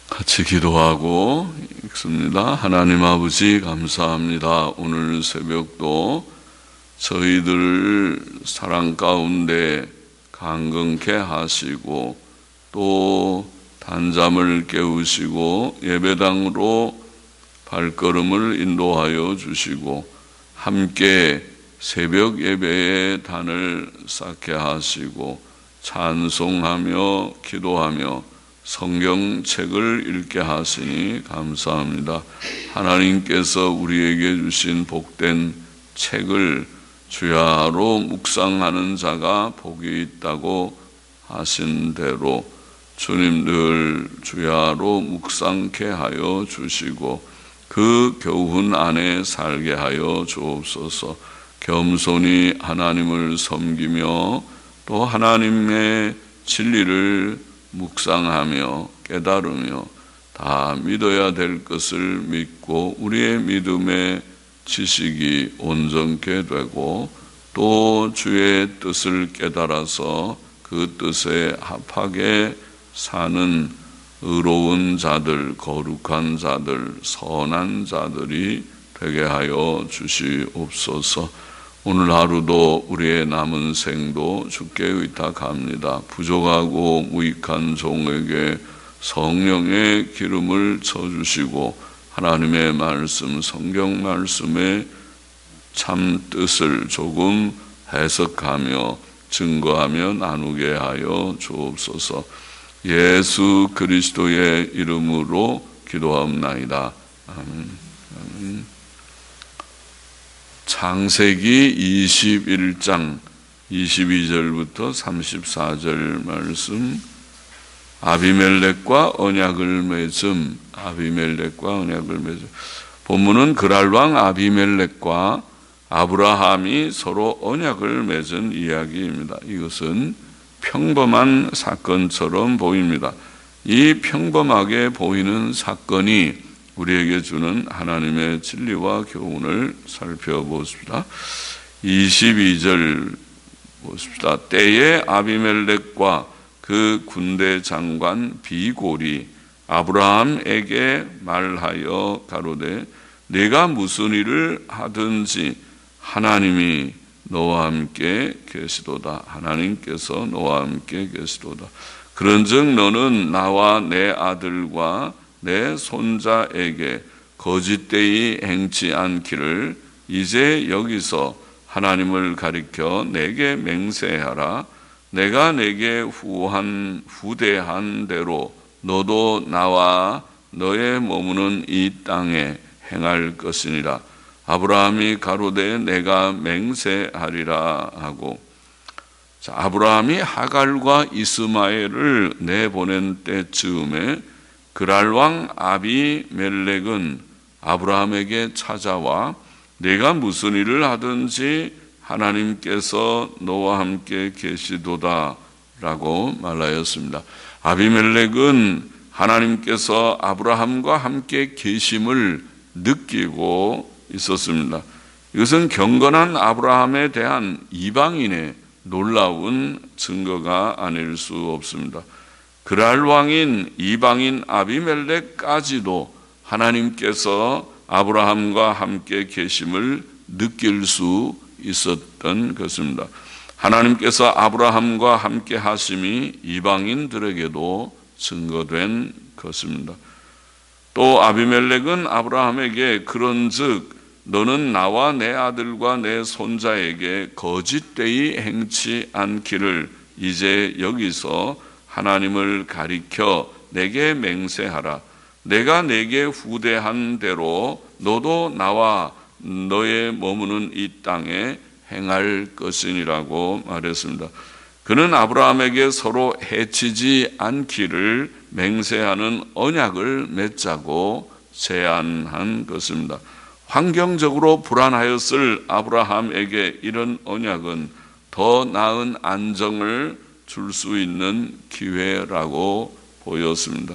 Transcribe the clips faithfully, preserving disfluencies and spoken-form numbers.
같이 기도하고 읽습니다. 하나님 아버지 감사합니다. 오늘 새벽도 저희들을 사랑 가운데 강건케 하시고 또 단잠을 깨우시고 예배당으로 발걸음을 인도하여 주시고 함께 새벽 예배의 단을 쌓게 하시고 찬송하며 기도하며 성경책을 읽게 하시니 감사합니다. 하나님께서 우리에게 주신 복된 책을 주야로 묵상하는 자가 복이 있다고 하신 대로 주님 늘 주야로 묵상케 하여 주시고 그 교훈 안에 살게 하여 주옵소서. 겸손히 하나님을 섬기며 또 하나님의 진리를 묵상하며 깨달으며 다 믿어야 될 것을 믿고 우리의 믿음의 지식이 온전케 되고 또 주의 뜻을 깨달아서 그 뜻에 합하게 사는 의로운 자들, 거룩한 자들, 선한 자들이 되게 하여 주시옵소서. 오늘 하루도 우리의 남은 생도 주께 의탁합니다. 부족하고 무익한 종에게 성령의 기름을 쳐주시고 하나님의 말씀, 성경 말씀의 참 뜻을 조금 해석하며 증거하며 나누게 하여 주옵소서. 예수 그리스도의 이름으로 기도하옵나이다. 아멘. 아멘. 창세기 이십일 장 이십이 절부터 삼십사 절 말씀. 아비멜렉과 언약을 맺음. 아비멜렉과 언약을 맺음. 본문은 그랄 왕 아비멜렉과 아브라함이 서로 언약을 맺은 이야기입니다. 이것은 평범한 사건처럼 보입니다. 이 평범하게 보이는 사건이 우리에게 주는 하나님의 진리와 교훈을 살펴보십시다. 이십이 절 보십시다. 때에 아비멜렉과 그 군대 장관 비골이 아브라함에게 말하여 가로되 네가 무슨 일을 하든지 하나님이 너와 함께 계시도다. 하나님께서 너와 함께 계시도다. 그런즉 너는 나와 내 아들과 내 손자에게 거짓되이 행치 않기를 이제 여기서 하나님을 가리켜 내게 맹세하라. 내가 내게 후한 후대한 대로 너도 나와 너의 머무는 이 땅에 행할 것이니라. 아브라함이 가로되 내가 맹세하리라 하고, 자, 아브라함이 하갈과 이스마엘을 내보낸 때쯤에 그랄 왕 아비멜렉은 아브라함에게 찾아와 네가 무슨 일을 하든지 하나님께서 너와 함께 계시도다 라고 말하였습니다. 아비멜렉은 하나님께서 아브라함과 함께 계심을 느끼고 있었습니다. 이것은 경건한 아브라함에 대한 이방인의 놀라운 증거가 아닐 수 없습니다. 그랄 왕인 이방인 아비멜렉까지도 하나님께서 아브라함과 함께 계심을 느낄 수 있었던 것입니다. 하나님께서 아브라함과 함께 하심이 이방인들에게도 증거된 것입니다. 또 아비멜렉은 아브라함에게 그런즉 너는 나와 내 아들과 내 손자에게 거짓되이 행치 않기를 이제 여기서 하나님을 가리켜 내게 맹세하라. 내가 내게 후대한 대로 너도 나와 너의 머무는 이 땅에 행할 것이니라고 말했습니다. 그는 아브라함에게 서로 해치지 않기를 맹세하는 언약을 맺자고 제안한 것입니다. 환경적으로 불안하였을 아브라함에게 이런 언약은 더 나은 안정을 줄 수 있는 기회라고 보였습니다.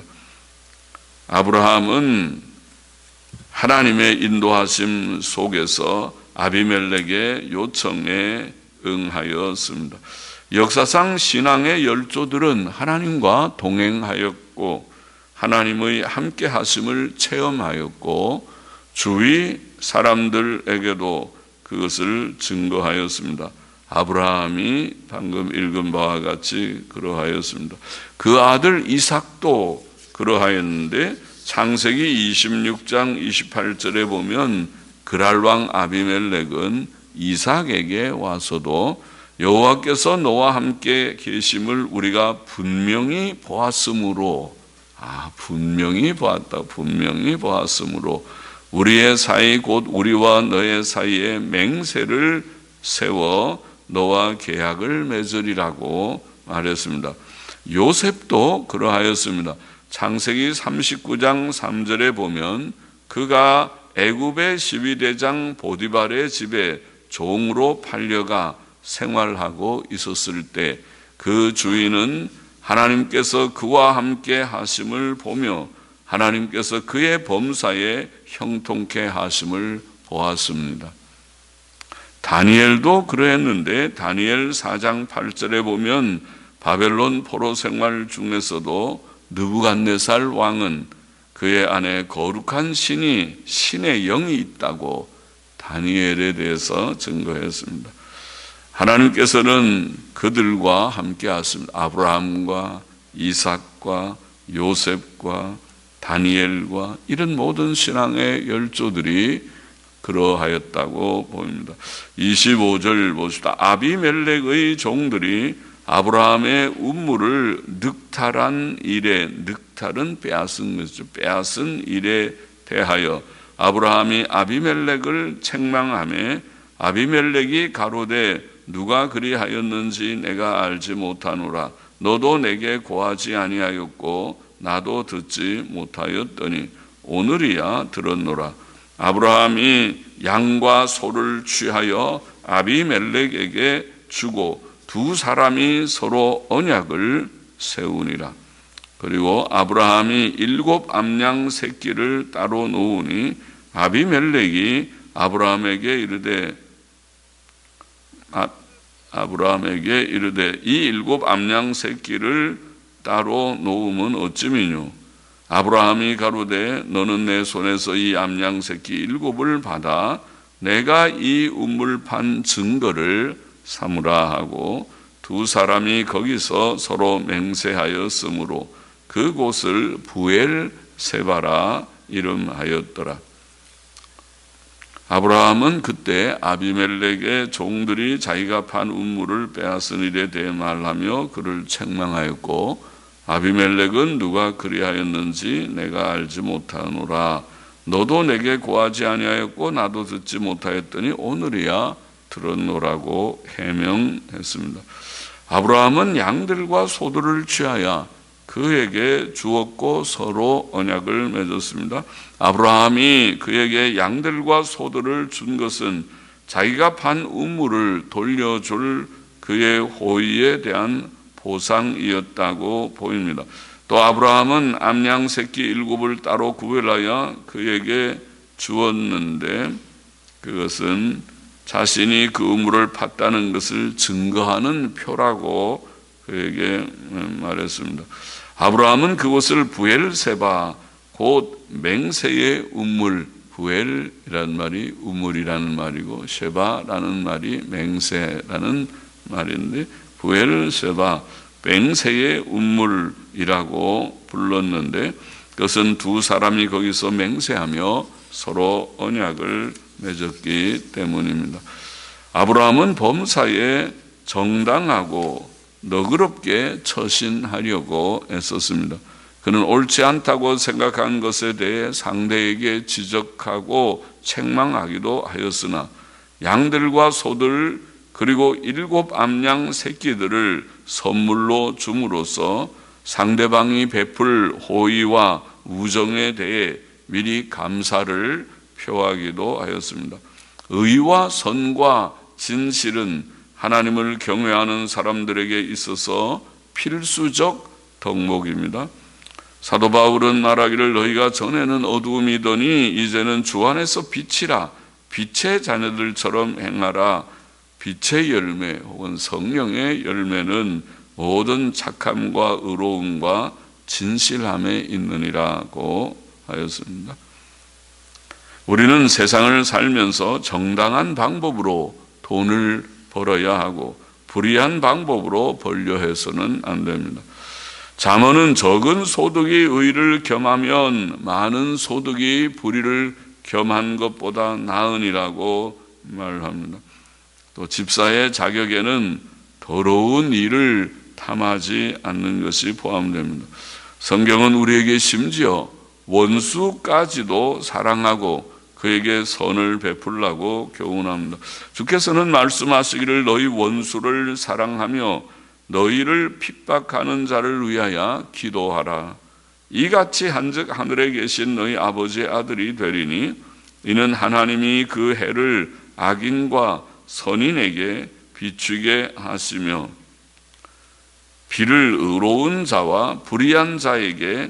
아브라함은 하나님의 인도하심 속에서 아비멜렉의 요청에 응하였습니다. 역사상 신앙의 열조들은 하나님과 동행하였고 하나님의 함께 하심을 체험하였고 주위 사람들에게도 그것을 증거하였습니다. 아브라함이 방금 읽은 바와 같이 그러하였습니다. 그 아들 이삭도 그러하였는데 창세기 이십육 장 이십팔 절에 보면 그랄왕 아비멜렉은 이삭에게 와서도 여호와께서 너와 함께 계심을 우리가 분명히 보았으므로, 아 분명히 보았다 분명히 보았으므로 우리의 사이 곧 우리와 너의 사이에 맹세를 세워 너와 계약을 맺으리라고 말했습니다. 요셉도 그러하였습니다. 창세기 삼십구 장 삼 절에 보면 그가 애굽의 십이 대장 보디발의 집에 종으로 팔려가 생활하고 있었을 때 그 주인은 하나님께서 그와 함께 하심을 보며 하나님께서 그의 범사에 형통케 하심을 보았습니다. 다니엘도 그러했는데 다니엘 사 장 팔 절에 보면 바벨론 포로 생활 중에서도 느부갓네살 왕은 그의 안에 거룩한 신이 신의 영이 있다고 다니엘에 대해서 증거했습니다. 하나님께서는 그들과 함께 하십니다. 아브라함과 이삭과 요셉과 다니엘과 이런 모든 신앙의 열조들이 그러하였다고 보입니다. 이십오 절 보십시다. 아비멜렉의 종들이 아브라함의 우물을 늑탈한 일에, 늑탈은 빼앗은 것이죠. 빼앗은 일에 대하여 아브라함이 아비멜렉을 책망하며 아비멜렉이 가로되 누가 그리하였는지 내가 알지 못하노라. 너도 내게 고하지 아니하였고 나도 듣지 못하였더니 오늘이야 들었노라. 아브라함이 양과 소를 취하여 아비멜렉에게 주고 두 사람이 서로 언약을 세우니라. 그리고 아브라함이 일곱 암양 새끼를 따로 놓으니 아비멜렉이 아브라함에게 이르되 아, 아브라함에게 이르되 이 일곱 암양 새끼를 따로 놓으면 어찌미뇨. 아브라함이 가로되 너는 내 손에서 이 암양 새끼 일곱을 받아 내가 이 우물 판 증거를 삼으라 하고 두 사람이 거기서 서로 맹세하였으므로 그곳을 부엘세바라 이름하였더라. 아브라함은 그때 아비멜렉의 종들이 자기가 판 우물을 빼앗은 일에 대해 말하며 그를 책망하였고 아비멜렉은 누가 그리하였는지 내가 알지 못하노라. 너도 내게 고하지 아니하였고 나도 듣지 못하였더니 오늘이야 들었노라고 해명했습니다. 아브라함은 양들과 소들을 취하여 그에게 주었고 서로 언약을 맺었습니다. 아브라함이 그에게 양들과 소들을 준 것은 자기가 판 우물을 돌려줄 그의 호의에 대한 보상이었다고 보입니다. 또 아브라함은 암양 새끼 일곱을 따로 구별하여 그에게 주었는데 그것은 자신이 그 우물을 팠다는 것을 증거하는 표라고 그에게 말했습니다. 아브라함은 그곳을 부엘세바 곧 맹세의 우물, 부엘이라는 말이 우물이라는 말이고 세바라는 말이 맹세라는 말인데 부엘세바 맹세의 우물이라고 불렀는데 그것은 두 사람이 거기서 맹세하며 서로 언약을 맺었기 때문입니다. 아브라함은 범사에 정당하고 너그럽게 처신하려고 애썼습니다. 그는 옳지 않다고 생각한 것에 대해 상대에게 지적하고 책망하기도 하였으나 양들과 소들 그리고 일곱 암양 새끼들을 선물로 줌으로써 상대방이 베풀 호의와 우정에 대해 미리 감사를 표하기도 하였습니다. 의와 선과 진실은 하나님을 경외하는 사람들에게 있어서 필수적 덕목입니다. 사도 바울은 말하기를 너희가 전에는 어두움이더니 이제는 주 안에서 빛이라 빛의 자녀들처럼 행하라. 빛의 열매 혹은 성령의 열매는 모든 착함과 의로움과 진실함에 있느니라고 하였습니다. 우리는 세상을 살면서 정당한 방법으로 돈을 벌어야 하고 불의한 방법으로 벌려 해서는 안 됩니다. 잠언은 적은 소득이 의를 겸하면 많은 소득이 불의를 겸한 것보다 나으니라고 말합니다. 또 집사의 자격에는 더러운 일을 탐하지 않는 것이 포함됩니다. 성경은 우리에게 심지어 원수까지도 사랑하고 그에게 선을 베풀라고 교훈합니다. 주께서는 말씀하시기를 너희 원수를 사랑하며 너희를 핍박하는 자를 위하여 기도하라. 이같이 한즉 하늘에 계신 너희 아버지의 아들이 되리니 이는 하나님이 그 해를 악인과 선인에게 비추게 하시며 비를 의로운 자와 불의한 자에게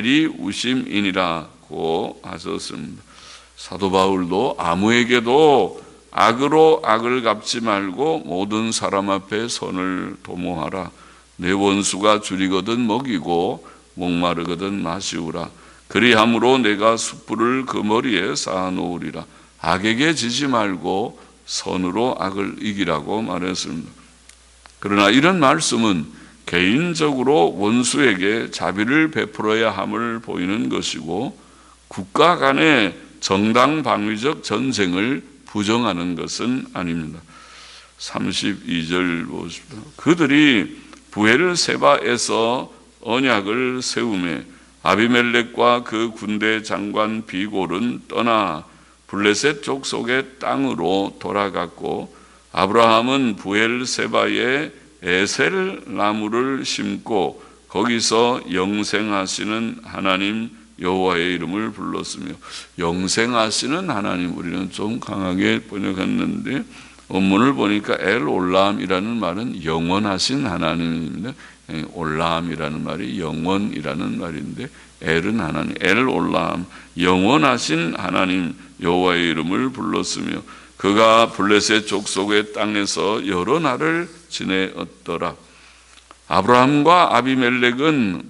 내리우심이니라고 하셨습니다. 사도 바울도 아무에게도 악으로 악을 갚지 말고 모든 사람 앞에 선을 도모하라. 내 원수가 줄이거든 먹이고 목마르거든 마시우라. 그리함으로 내가 숯불을 그 머리에 쌓아놓으리라. 악에게 지지 말고 선으로 악을 이기라고 말했습니다. 그러나 이런 말씀은 개인적으로 원수에게 자비를 베풀어야 함을 보이는 것이고 국가 간의 정당방위적 전쟁을 부정하는 것은 아닙니다. 삼십이 절 보십시오. 그들이 브엘세바에서 언약을 세우매 아비멜렉과 그 군대 장관 비골은 떠나 블레셋 족속의 땅으로 돌아갔고 아브라함은 브엘세바에 에셀 나무를 심고 거기서 영생하시는 하나님 여호와의 이름을 불렀으며, 영생하시는 하나님, 우리는 좀 강하게 번역했는데 원문을 보니까 엘 올람이라는 말은 영원하신 하나님입니다. 올람이라는 말이 영원이라는 말인데 엘은 하나님, 엘 올람, 영원하신 하나님 여호와의 이름을 불렀으며 그가 블레셋 족속의 땅에서 여러 날을 지내었더라. 아브라함과 아비멜렉은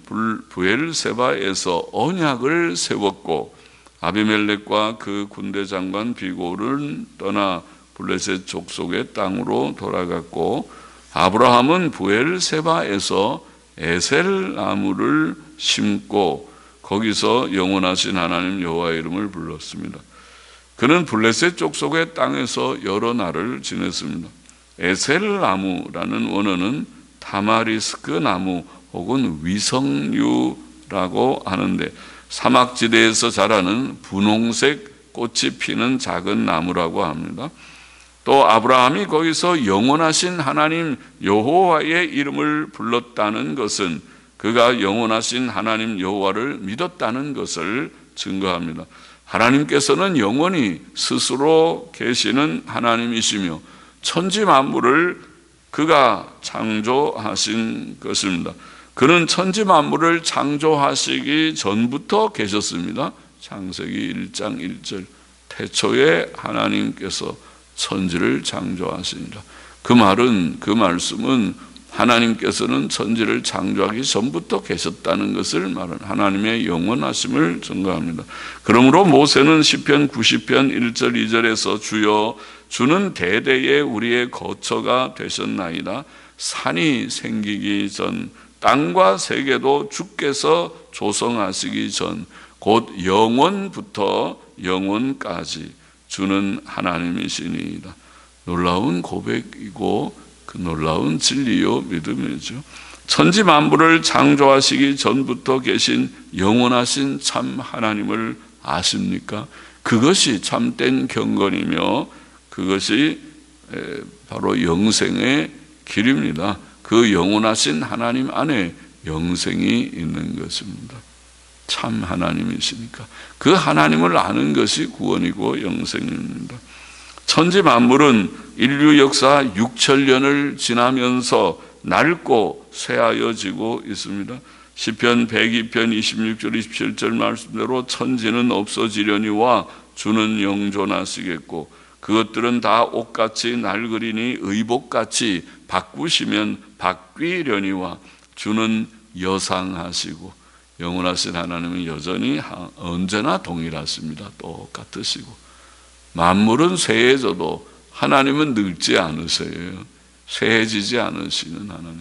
브엘세바에서 언약을 세웠고 아비멜렉과 그 군대 장관 비골은 떠나 블레셋 족속의 땅으로 돌아갔고 아브라함은 브엘세바에서 에셀 나무를 심고 거기서 영원하신 하나님 여호와의 이름을 불렀습니다. 그는 블레셋 족속의 땅에서 여러 날을 지냈습니다. 에셀 나무라는 원어는 타마리스크 나무 혹은 위성류라고 하는데 사막지대에서 자라는 분홍색 꽃이 피는 작은 나무라고 합니다. 또 아브라함이 거기서 영원하신 하나님 여호와의 이름을 불렀다는 것은 그가 영원하신 하나님 여호와를 믿었다는 것을 증거합니다. 하나님께서는 영원히 스스로 계시는 하나님이시며 천지 만물을 그가 창조하신 것입니다. 그는 천지 만물을 창조하시기 전부터 계셨습니다. 창세기 일 장 일 절, 태초에 하나님께서 천지를 창조하시니라. 그 말은, 그 말씀은 하나님께서는 천지를 창조하기 전부터 계셨다는 것을 말하는 하나님의 영원하심을 증거합니다. 그러므로 모세는 시편 구십 편 일 절 이 절에서 주여 주는 대대에 우리의 거처가 되셨나이다. 산이 생기기 전 땅과 세계도 주께서 조성하시기 전 곧 영원부터 영원까지 주는 하나님이시니이다. 놀라운 고백이고 그 놀라운 진리요 믿음이죠. 천지 만물을 창조하시기 전부터 계신 영원하신 참 하나님을 아십니까? 그것이 참된 경건이며 그것이 바로 영생의 길입니다. 그 영원하신 하나님 안에 영생이 있는 것입니다. 참 하나님이시니까 그 하나님을 아는 것이 구원이고 영생입니다. 천지 만물은 인류 역사 육천 년을 지나면서 낡고 쇠하여지고 있습니다. 시편 백이 편 이십육 절 이십칠 절 말씀대로 천지는 없어지려니와 주는 영존하시겠고 그것들은 다 옷같이 낡으리니 의복같이 바꾸시면 바뀌려니와 주는 여상하시고 영원하신 하나님은 여전히 언제나 동일하십니다. 똑같으시고 만물은 쇠해져도 하나님은 늙지 않으세요. 쇠해지지 않으시는 하나님.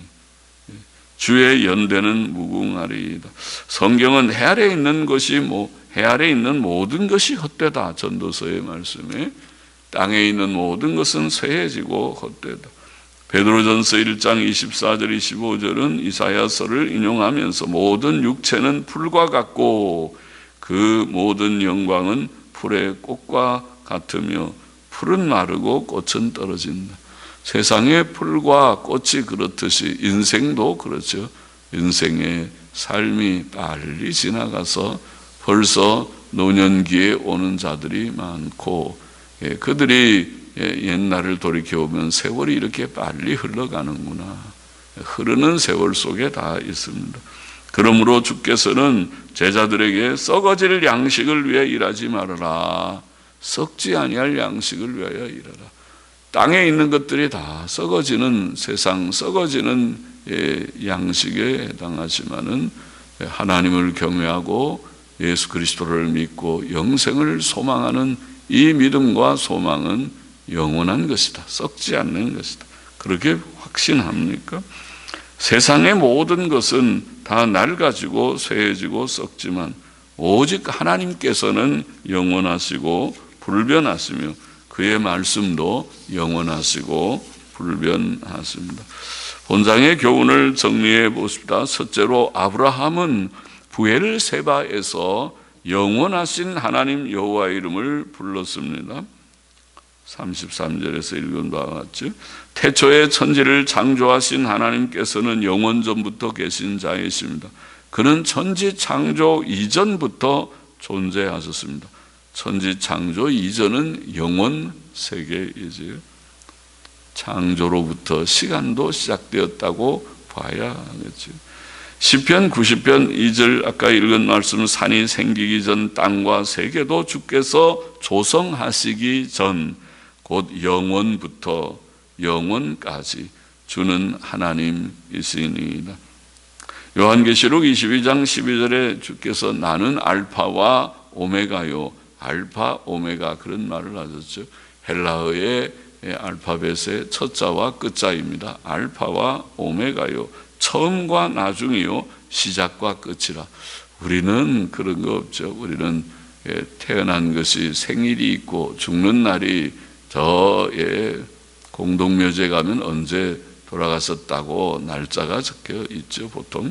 주의 연대는 무궁하리이다. 성경은 해 아래 있는 것이 뭐 해 아래 있는 모든 것이 헛되다. 전도서의 말씀에 땅에 있는 모든 것은 쇠해지고 헛되다. 베드로전서 일 장 이십사 절 이십오 절은 이사야서를 인용하면서 모든 육체는 풀과 같고 그 모든 영광은 풀의 꽃과 같으며 풀은 마르고 꽃은 떨어진다. 세상의 풀과 꽃이 그렇듯이 인생도 그렇죠. 인생의 삶이 빨리 지나가서 벌써 노년기에 오는 자들이 많고 예, 그들이 예, 옛날을 돌이켜보면 세월이 이렇게 빨리 흘러가는구나. 흐르는 세월 속에 다 있습니다. 그러므로 주께서는 제자들에게 썩어질 양식을 위해 일하지 말아라. 썩지 아니할 양식을 위하여 일하라. 땅에 있는 것들이 다 썩어지는 세상, 썩어지는 예, 양식에 해당하지만은 하나님을 경외하고 예수 그리스도를 믿고 영생을 소망하는 이 믿음과 소망은 영원한 것이다. 썩지 않는 것이다. 그렇게 확신합니까? 세상의 모든 것은 다 낡아지고 쇠해지고 썩지만 오직 하나님께서는 영원하시고 불변하시며 그의 말씀도 영원하시고 불변하십니다. 본장의 교훈을 정리해 보십시다. 첫째로 아브라함은 부엘세바에서 영원하신 하나님 여호와의 이름을 불렀습니다. 삼십삼 절에서 읽은 바와 같죠. 태초에 천지를 창조하신 하나님께서는 영원전부터 계신 자이십니다. 그는 천지 창조 이전부터 존재하셨습니다. 천지 창조 이전은 영원 세계이지요. 창조로부터 시간도 시작되었다고 봐야 하겠죠. 시편 구십 편 이 절 아까 읽은 말씀, 산이 생기기 전 땅과 세계도 주께서 조성하시기 전 곧 영원부터 영원까지 주는 하나님이시니이다. 요한계시록 이십이 장 십이 절에 주께서 나는 알파와 오메가요. 알파 오메가 그런 말을 하셨죠. 헬라어의 알파벳의 첫 자와 끝 자입니다. 알파와 오메가요. 처음과 나중이요. 시작과 끝이라. 우리는 그런 거 없죠. 우리는 태어난 것이 생일이 있고 죽는 날이 저의 공동묘지에 가면 언제 돌아갔었다고 날짜가 적혀 있죠, 보통.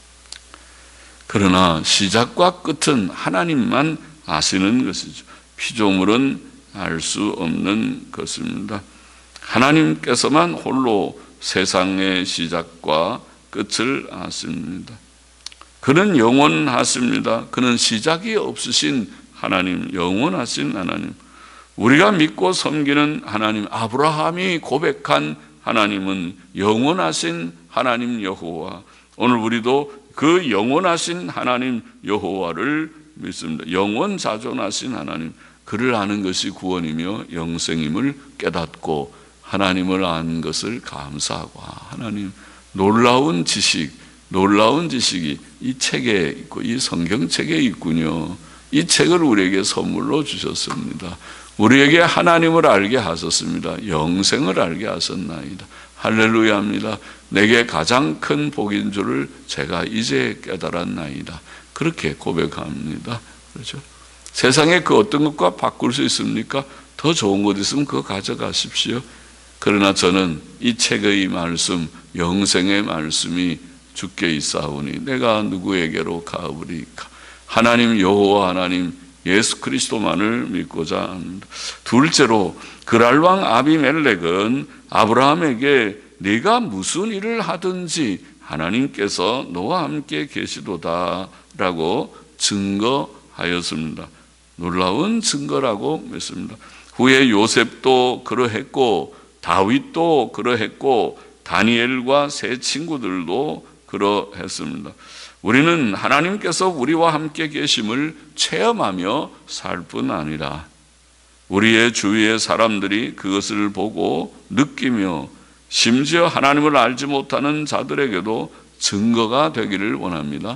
그러나 시작과 끝은 하나님만 아시는 것이죠. 피조물은 알 수 없는 것입니다. 하나님께서만 홀로 세상의 시작과 끝을 아십니다. 그는 영원하십니다. 그는 시작이 없으신 하나님, 영원하신 하나님. 우리가 믿고 섬기는 하나님, 아브라함이 고백한 하나님은 영원하신 하나님 여호와. 오늘 우리도 그 영원하신 하나님 여호와를 믿습니다. 영원자존하신 하나님, 그를 아는 것이 구원이며 영생임을 깨닫고 하나님을 아는 것을 감사하고, 하나님 놀라운 지식, 놀라운 지식이 이 책에 있고 이 성경책에 있군요. 이 책을 우리에게 선물로 주셨습니다. 우리에게 하나님을 알게 하셨습니다. 영생을 알게 하셨나이다. 할렐루야입니다. 내게 가장 큰 복인 줄을 제가 이제 깨달았나이다. 그렇게 고백합니다. 그렇죠? 세상에 그 어떤 것과 바꿀 수 있습니까? 더 좋은 것 있으면 그거 가져가십시오. 그러나 저는 이 책의 말씀, 영생의 말씀이 주께 있사오니 내가 누구에게로 가오리까? 하나님 여호와 하나님 예수 그리스도만을 믿고자 합니다. 둘째로 그랄왕 아비멜렉은 아브라함에게 네가 무슨 일을 하든지 하나님께서 너와 함께 계시도다 라고 증거하였습니다. 놀라운 증거라고 믿습니다. 후에 요셉도 그러했고 다윗도 그러했고 다니엘과 세 친구들도 그러했습니다. 우리는 하나님께서 우리와 함께 계심을 체험하며 살 뿐 아니라 우리의 주위의 사람들이 그것을 보고 느끼며 심지어 하나님을 알지 못하는 자들에게도 증거가 되기를 원합니다.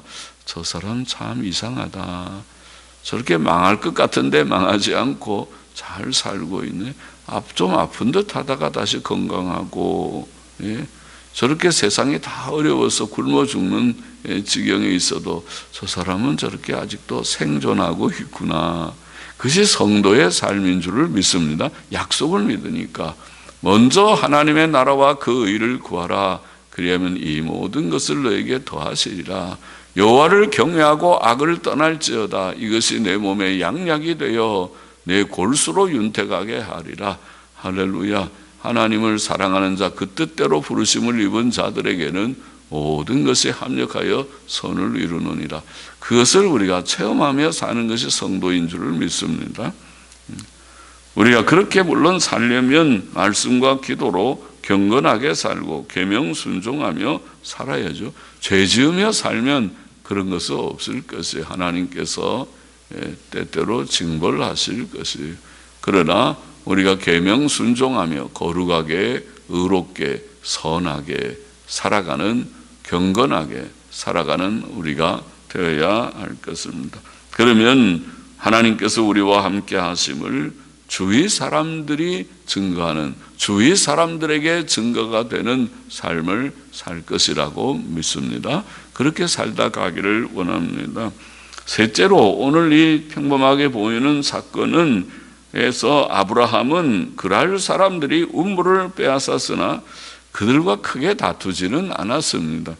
저 사람 참 이상하다. 저렇게 망할 것 같은데 망하지 않고 잘 살고 있네. 앞 좀 아픈 듯 하다가 다시 건강하고, 예? 저렇게 세상이 다 어려워서 굶어 죽는 지경에 있어도 저 사람은 저렇게 아직도 생존하고 있구나. 그것이 성도의 삶인 줄을 믿습니다. 약속을 믿으니까. 먼저 하나님의 나라와 그 의를 구하라. 그리하면 이 모든 것을 너에게 더하시리라. 여호와를 경외하고 악을 떠날지어다. 이것이 내 몸에 양약이 되어 내 골수로 윤택하게 하리라. 할렐루야. 하나님을 사랑하는 자, 그 뜻대로 부르심을 입은 자들에게는 모든 것이 합력하여 선을 이루느니라. 그것을 우리가 체험하며 사는 것이 성도인 줄을 믿습니다. 우리가 그렇게 물론 살려면 말씀과 기도로 경건하게 살고 계명 순종하며 살아야죠. 죄 지으며 살면 그런 것은 없을 것이에요. 하나님께서 때때로 징벌하실 것이에요. 그러나 우리가 계명 순종하며 거룩하게 의롭게 선하게 살아가는, 경건하게 살아가는 우리가 되어야 할 것입니다. 그러면 하나님께서 우리와 함께 하심을 주위 사람들이 증거하는, 주위 사람들에게 증거가 되는 삶을 살 것이라고 믿습니다. 그렇게 살다 가기를 원합니다. 셋째로, 오늘 이 평범하게 보이는 사건은 에서 아브라함은 그랄 사람들이 우물을 빼앗았으나 그들과 크게 다투지는 않았습니다.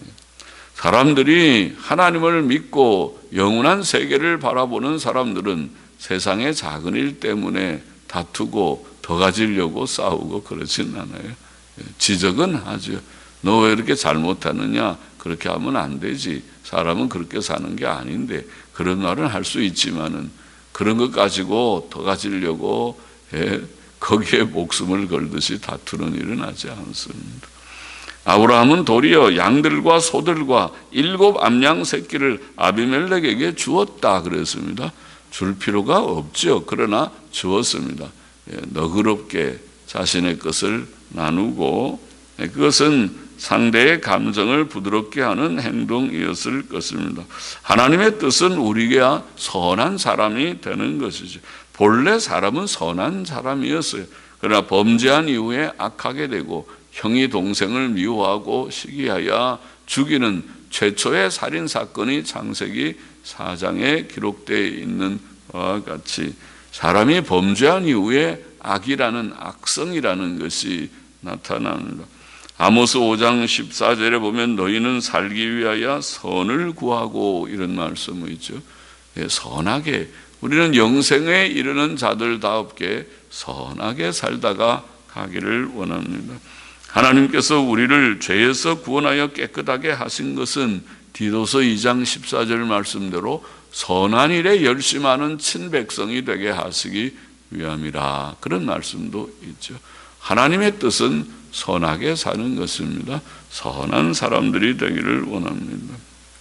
사람들이 하나님을 믿고 영원한 세계를 바라보는 사람들은 세상의 작은 일 때문에 다투고 더 가지려고 싸우고 그러진 않아요. 지적은 하죠. 너 왜 이렇게 잘못하느냐? 그렇게 하면 안 되지. 사람은 그렇게 사는 게 아닌데. 그런 말은 할 수 있지만은 그런 것 가지고 더 가지려고, 예, 거기에 목숨을 걸듯이 다투는 일은 하지 않습니다. 아브라함은 도리어 양들과 소들과 일곱 암양 새끼를 아비멜렉에게 주었다 그랬습니다. 줄 필요가 없죠. 그러나 주었습니다. 예, 너그럽게 자신의 것을 나누고, 예, 그것은 상대의 감정을 부드럽게 하는 행동이었을 것입니다. 하나님의 뜻은 우리가 선한 사람이 되는 것이죠. 본래 사람은 선한 사람이었어요. 그러나 범죄한 이후에 악하게 되고 형이 동생을 미워하고 시기하여 죽이는 최초의 살인 사건이 창세기 사 장에 기록되어 있는 바와 같이 사람이 범죄한 이후에 악이라는, 악성이라는 것이 나타납니다. 아모스 오 장 십사 절에 보면 너희는 살기 위하여 선을 구하고, 이런 말씀이 있죠. 예, 선하게, 우리는 영생에 이르는 자들다웁게 선하게 살다가 가기를 원합니다. 하나님께서 우리를 죄에서 구원하여 깨끗하게 하신 것은 디도서 이 장 십사 절 말씀대로 선한 일에 열심하는 친백성이 되게 하시기 위함이라. 그런 말씀도 있죠. 하나님의 뜻은 선하게 사는 것입니다. 선한 사람들이 되기를 원합니다.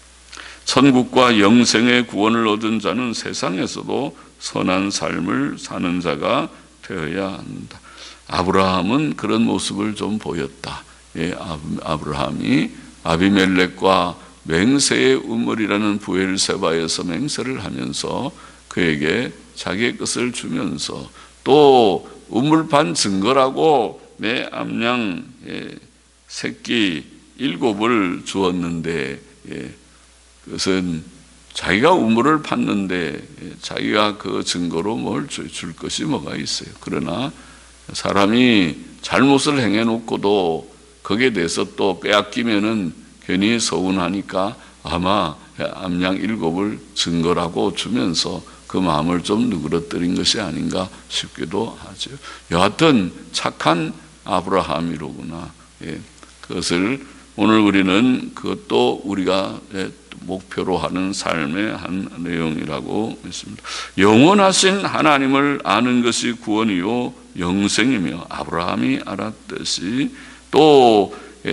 천국과 영생의 구원을 얻은 자는 세상에서도 선한 삶을 사는 자가 되어야 한다. 아브라함은 그런 모습을 좀 보였다. 예, 아브라함이 아비멜렉과 맹세의 우물이라는 부엘세바에서 맹세를 하면서 그에게 자기의 것을 주면서 또 우물판 증거라고 내 암양 새끼 일곱을 주었는데, 그것은 자기가 우물을 팠는데 자기가 그 증거로 뭘 줄 것이 뭐가 있어요. 그러나 사람이 잘못을 행해놓고도 거기에 대해서 또 빼앗기면은 괜히 서운하니까 아마 암양 일곱을 증거라고 주면서 그 마음을 좀 누그러뜨린 것이 아닌가 싶기도 하죠. 여하튼 착한 아브라함이로구나. 예, 그것을 오늘 우리는 그것도 우리가 목표로 하는 삶의 한 내용이라고 믿습니다. 영원하신 하나님을 아는 것이 구원이요 영생이며 아브라함이 알았듯이 또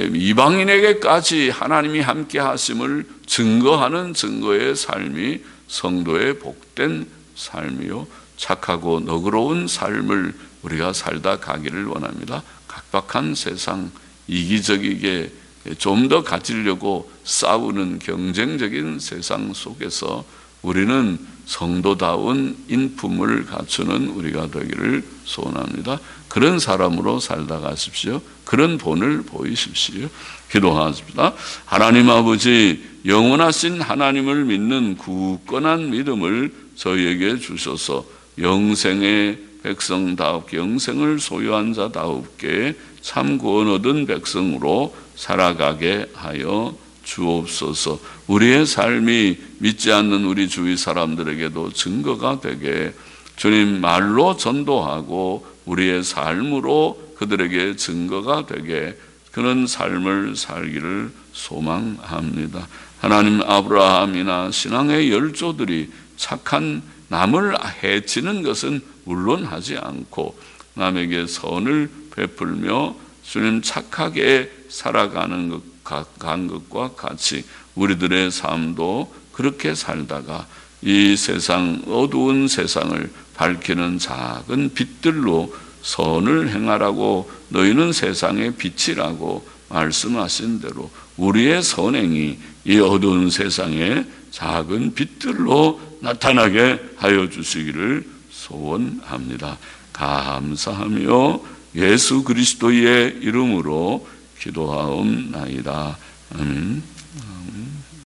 이방인에게까지 하나님이 함께 하심을 증거하는 증거의 삶이 성도의 복된 삶이요 착하고 너그러운 삶을 우리가 살다 가기를 원합니다. 각박한 세상, 이기적이게 좀 더 가지려고 싸우는 경쟁적인 세상 속에서 우리는 성도다운 인품을 갖추는 우리가 되기를 소원합니다. 그런 사람으로 살다 가십시오. 그런 본을 보이십시오. 기도하십니다. 하나님 아버지, 영원하신 하나님을 믿는 굳건한 믿음을 저희에게 주셔서 영생의 백성다우게, 영생을 소유한 자다우게 참 구원 얻은 백성으로 살아가게 하여 주옵소서. 우리의 삶이 믿지 않는 우리 주위 사람들에게도 증거가 되게 주님 말로 전도하고 우리의 삶으로 그들에게 증거가 되게 그런 삶을 살기를 소망합니다. 하나님, 아브라함이나 신앙의 열조들이 착한 남을 해치는 것은 물론 하지 않고 남에게 선을 베풀며 주님 착하게 살아가는 것, 간 것과 같이 우리들의 삶도 그렇게 살다가 이 세상, 어두운 세상을 밝히는 작은 빛들로 선을 행하라고 너희는 세상의 빛이라고 말씀하신 대로 우리의 선행이 이 어두운 세상에 작은 빛들로 나타나게 하여 주시기를 소원합니다. 감사하며 예수 그리스도의 이름으로 기도하옵나이다. 아멘.